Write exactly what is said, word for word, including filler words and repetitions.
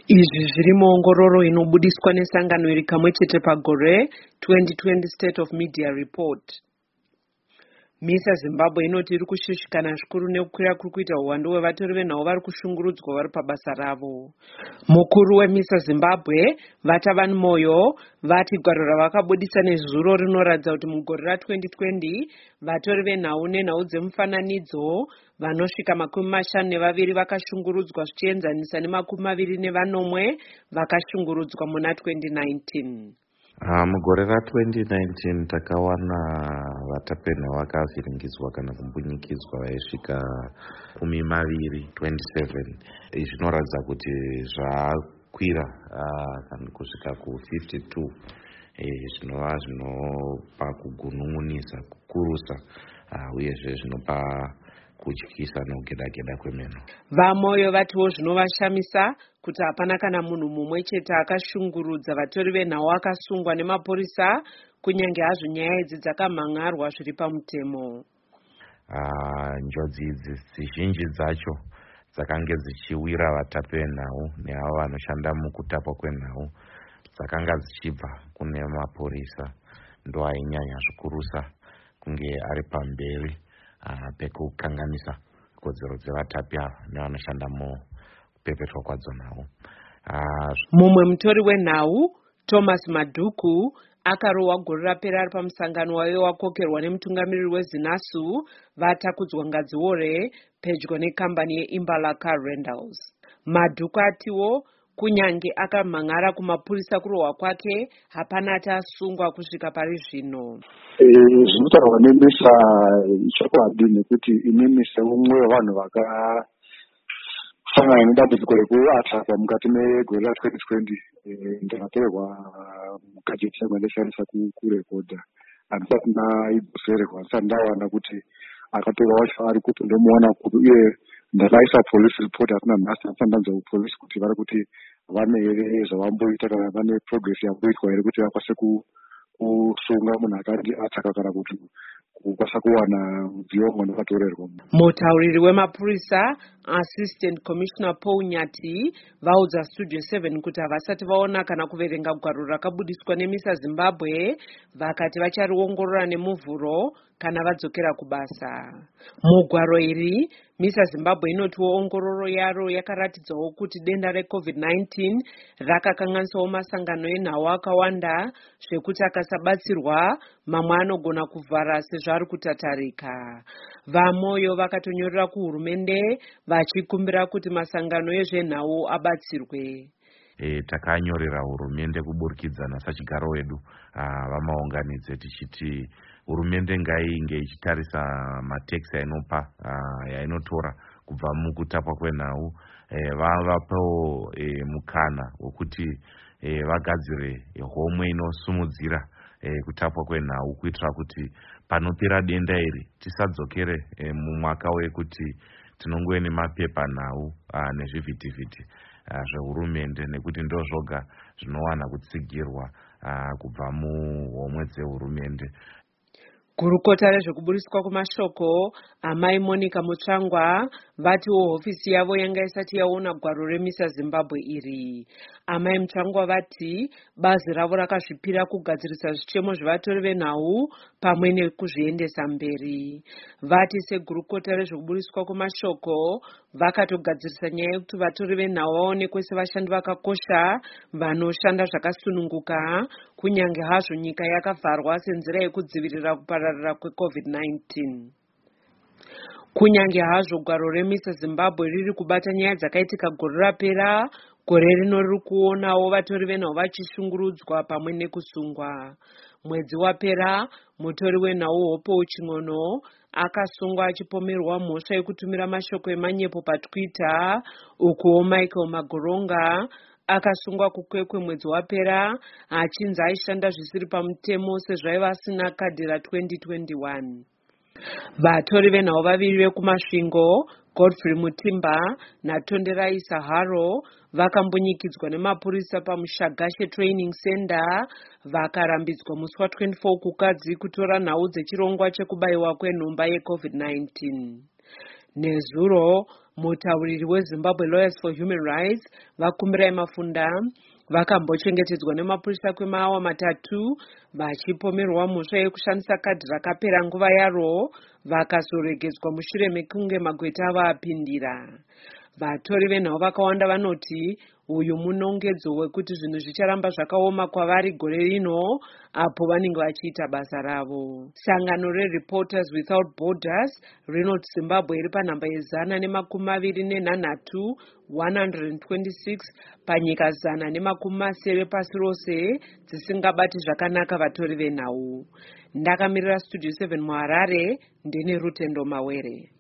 Izvi zviri muongororo inobudiswa nesangano iri kamwe chete pagore twenty twenty State of Media Report. MISA Zimbabwe inoti iri kushushikana zvikuru nekukwira kuri kuita uwandu hwevatori venhau vari kushungurudzwa vari pabasa ravo. Mukuru weMISA Zimbabwe Vatavan Moyo vati gwaro ravakabudisa nezuro rinoratidza kuti mugore ra-twenty twenty vatori venhau nenhau dzemufananidzo vanosvika makumi mashanu nevaviri vakashungurudzwa zvichienzanisa nemakumi maviri nevanomwe vakashungurudzwa muna twenty nineteen. Uh, mugore ra-twenty nineteen takawana vatapena vakavhiringidzwa kana kumbunyikidzwa vaisvika kumi maviri twenty-seven. Izvi zvinoratidza kuti zvakwira uh, kusvika ku-fifty-two. Zvinova zvinopa kugunun'unisa kukurusa uh, uyezve zvinopa kutyisa nekugeda-geda kwemeno. Vamoyo vatiwo zvinovashamisa kuti hapana kana munhu mumwe chete akashungurudza vatori venhau akasungwa nemapurisa kunyange hazvo nyaya idzi dzakamhan'arwa zviri pamutemo. Uh, njodzi idzi zizhinji dzacho dzakange dzichiwira vatapi venhau neavo vanoshanda mukutapwa kwenhau dzakanga dzichibva kune mapurisa, ndo ainyanya zvikurusa kunge ari pamberi uh, pekukanganisa kodzero dzevatapi ava nevanoshanda mukupepetwa kwadzo nhau. Uh, mumwe mutori wenhau Thomas Madhuku akarohwa gore rapera ari pamusangano waive wakokerwa nemutungamiriri weZinasu vatakudzwa Ngadziore pedyo nekambani yeImbala Car Rentals. Madhuku atiwo kunyange akamhan'ara kumapurisa kurohwa kwake hapana atasungwa kusvika pari zvino. Zvinotaurwa neMISA chokwadi nekuti ine MISA umwe wevanhu vakasangana nedambudziko rekuatakwa mukati megore ra-twenty twenty. Ndakatorerwa mukajeti yangu andishandisa kurekodha handisati naibvusererwa, ndisati ndawana kuti akatorwa wacho ari kupi ndomuona kuti uye ndakaisa police report asina nhasi handisati ndanzwa kupolisi kuti vari kuti vane here zvavamboita kana vane progress yamboitwa here kuti vakwanise kusunga munhu akati ataka kana kuti kukwanisa kuwana mudziyo umwe wakatorerwa. Mutauriri wemapurisa Assistant Commissioner Paul Nyati vaudza Studio seven kuti havasati vaona kana kuverenga gwaro rakabudiswa neMISA Zimbabwe, vakati vachariongorora nemuvhuro kana vadzokera kubasa. Mugwaro iri MISA Zimbabwe inotiwo ongororo yaro yakaratidzawo kuti denda reCovid nineteen rakakanganisawo masangano enhau akawanda zvekuti akasabatsirwa mamwe anogona kuvhara sezvo ari kutatarika. Vamoyo vakatonyorera kuhurumende vachikumbira kuti masangano ezvenhau abatsirwe. E, takanyorera hurumende kuburikidza sachigaro wedu vamaunganidze tichiti hurumende ngainge ichitarisa mateksi yainopa uh, yainotora kubva mukutapwa kwenhau, e, vavapewo e, mukana wekuti e, vagadzire homwe inosumudzira e, kutapwa kwenhau kuitira kuti panopera denda iri tisadzokere e, mumwaka wekuti tinongove nemapepa nhau uh, nezvivhitivhiti uh, zvehurumende nekuti ndo zvoga zvinowana kutsigirwa uh, kubva muhomwe dzehurumende. Gurukota rezvekuburiswa kwamashoko amai Monica Mutsvangwa vatiwo hofisi yavo yanga isati yaona gwaro reMISA Zimbabwe iri. Amai Mutsvangwa vati bazi ravo rakazvipira kugadzirisa zvichemo zvevatori venhau pamwe nekuzviendesa mberi. Vati segurukota rezvekuburiswa kwamashoko vakatogadzirisa nyaya yekuti vatori venhau vaonekwe sevashandi vakakosha vanoshanda zvakasununguka kunyange hazvo nyika yakavharwa senzira yekudzivirira kupararira kweCovid nineteen. Kunyange hazvo gwaro reMISA Zimbabwe riri kubata nyaya dzakaitika gore rapera, gore rino riri kuonawo vatori venhau vachishungurudzwa pamwe nekusungwa. Mwedzi wapera mutori wenhau Hopo Ching'ono akasungwa achipomerwa mhosva yekutumira mashoko emanyepo paTwitter, ukuwo Michael Magoronga akasungwa kukwekwe mwedzi wapera achinzi aishanda zvisiri pamutemo sezvo aiva asina kadhi ra-twenty twenty-one. Vatori venhau vaviri vekumasvingo Godfrey Mutimba naTonderai Saharo vakambunyikidzwa nemapurisa paMushagashe Training Center vakarambidzwa musi wa-twenty-four kukadzi kutora nhau dzechirongwa chekubayiwa kwenhomba yeCovid nineteen. Nezuro Mutauriri weZimbabwe Lawyers for Human Rights vakumbirai Mafunda vakambochengetedzwa nemapurisa kwemaawa matatu vachipomerwa mhosva yekushandisa kadhi rakapera nguva yaro vakazoregedzwa mushure mekunge magweta avo apindira. Vatori venhau vakawanda vanoti uyu munongedzo wekuti zvinhu zvicharamba zvakaoma kwavari gore rino apo vanenge vachiita basa ravo. Sangano reReporters Without Borders rinoti Zimbabwe iri panhamba yezana nemakumi maviri nenhanhatu one hundred twenty-six panyika zana nemakumi masere pasi rose dzisingabati zvakanaka vatori venhau. Ndakamirira Studio seven muHarare ndine Rutendo Mawere.